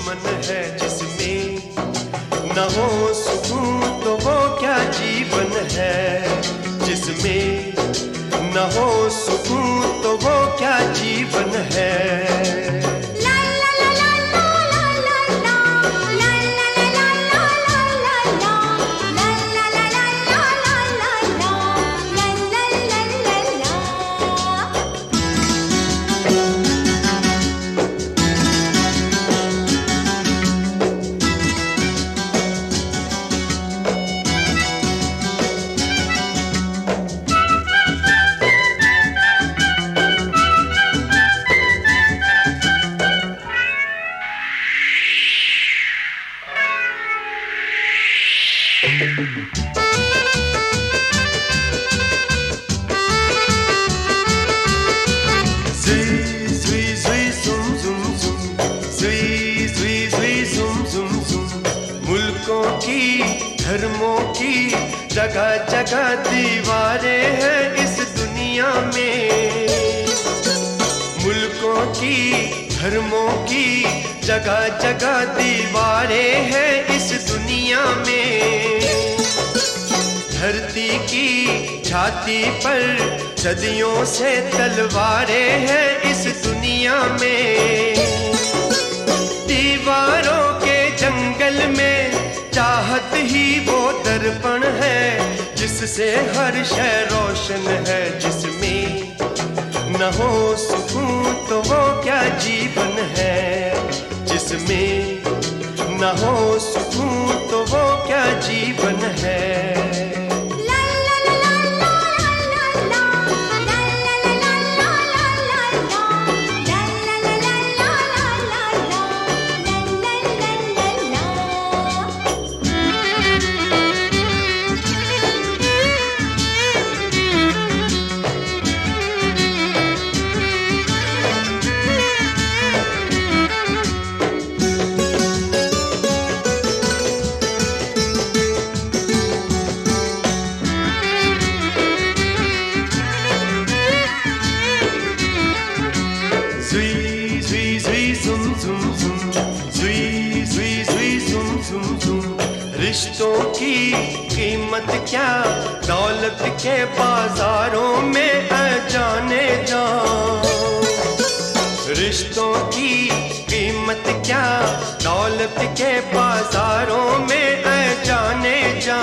दुश्मन है जिसमें न हो सुकून तो वो क्या जीवन है, जिसमें न हो सुकून तो वो क्या जीवन है। मुल्कों की धर्मों की जगह जगह दीवारें हैं इस दुनिया में, मुल्कों की धर्मों की जगह जगह दीवारें हैं इस दुनिया में। धरती की छाती पर सदियों से तलवारें हैं इस दुनिया में। दीवारों के जंगल में चाहत ही वो दर्पण है जिससे हर शय रोशन है, जिसमें न हो सुकून तो वो क्या जीवन है, जिसमें न हो सुकून तो वो क्या जीवन है। रिश्तों की कीमत क्या दौलत के बाजारों में अजाने जा, रिश्तों की कीमत क्या दौलत के बाजारों में अजाने जा।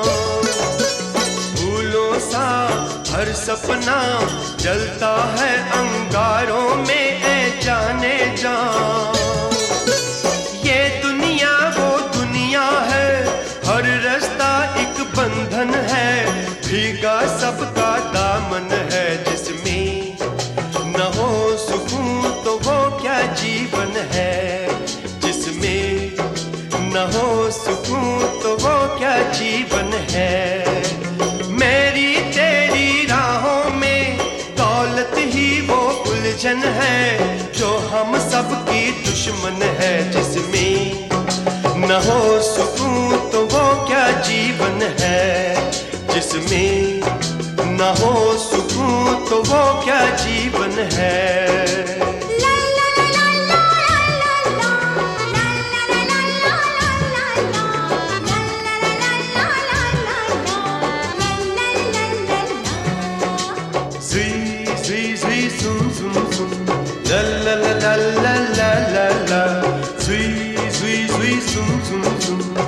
फूलों सा हर सपना जलता है अंगारों में अजाने जा। ये दुनिया वो दुनिया है, हर रास्ता एक बंधन है, भीगा सबका दामन है, जिसमें न हो सुकून तो वो क्या जीवन है, जिसमें न हो सुकून तो वो क्या जीवन है। मेरी तेरी राहों में दौलत ही वो उलझन है जो हम सबकी दुश्मन है, जिसमें न हो सुकून तो वो क्या जीवन है, जिसमें न हो सुकून तो वो क्या जीवन है। La la la la la la la la, zui zui zui zum zum zum.